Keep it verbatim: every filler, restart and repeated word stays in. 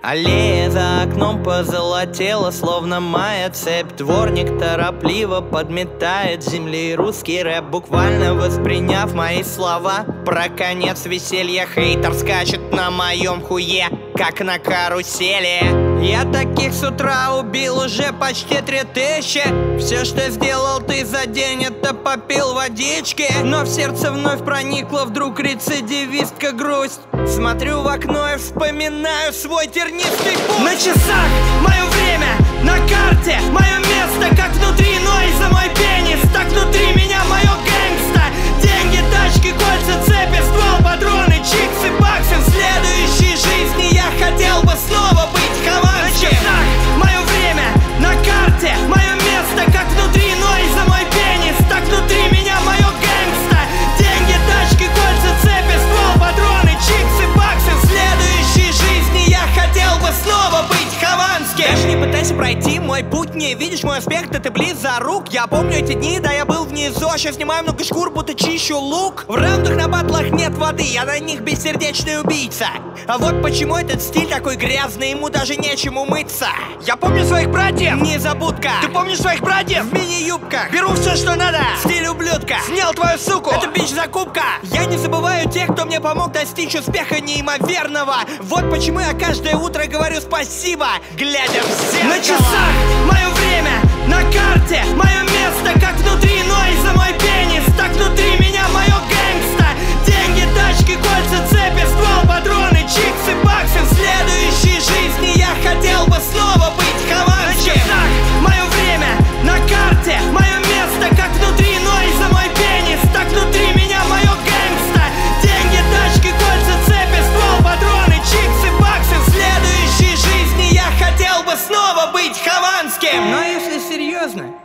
Аллея за окном позолотела, словно моя цепь. Дворник торопливо подметает с земли русский рэп, буквально восприняв мои слова. Про конец веселья хейтер скачет на моем хуе, как на карусели. Я таких с утра убил уже почти три тысячи. Все, что сделал ты за день, это попил водички. Но в сердце вновь проникла вдруг рецидивистка грусть. Смотрю в окно и вспоминаю свой тернистый путь. На часах мое время, на карте мое место, как внутри, но и за мой пенис. Так внутри меня мое гэнгста. Деньги, тачки, кольца, цепи, ствол, патроны, чиксы, баксы. В следующей жизни я хотел бы снова быть хованским. На часах мое время, на карте мое место, как внутри, но и за мой пенис. Так внутри меня мое гэнгста. Деньги, тачки, кольца, цепи, ствол, патроны, чиксы, баксы. В следующей жизни я хотел бы снова быть хованским. Даже не пытайся пройти мой путь, не видишь мой аспект, да ты близо рук. Я помню эти дни, да я был внизу, а сейчас снимаю много шкур, будто чищу лук. В раундах на батлах нет воды, я на них бессердечный убийца. А вот почему этот стиль такой грязный, ему даже нечем умыться. Я помню своих братьев, Незабудка. ты помнишь своих братьев? В мини-юбках Беру все, что надо, стиль ублюдка. снял твою суку. Это бич-закупка. Я не забываю тех, кто мне помог достичь успеха неимоверного. Вот почему я каждое утро говорю спасибо, глядя в зеркало. На часах мое время, на карте мое место, как внутри, но и за мой пенис. Так внутри меня мое гэнгста. Деньги, тачки, кольца, цепи, ствол, патроны, чиксы, баксы. В следующей жизни я хотел бы снова быть хованским. На часах мое время, на карте мое место, как внутри, но и за мой пенис. Так внутри меня мое гэнгста. Деньги, тачки, кольца, цепи, ствол, патроны, чиксы, баксы. В следующей жизни я хотел бы снова быть хованским. Но если серьезно,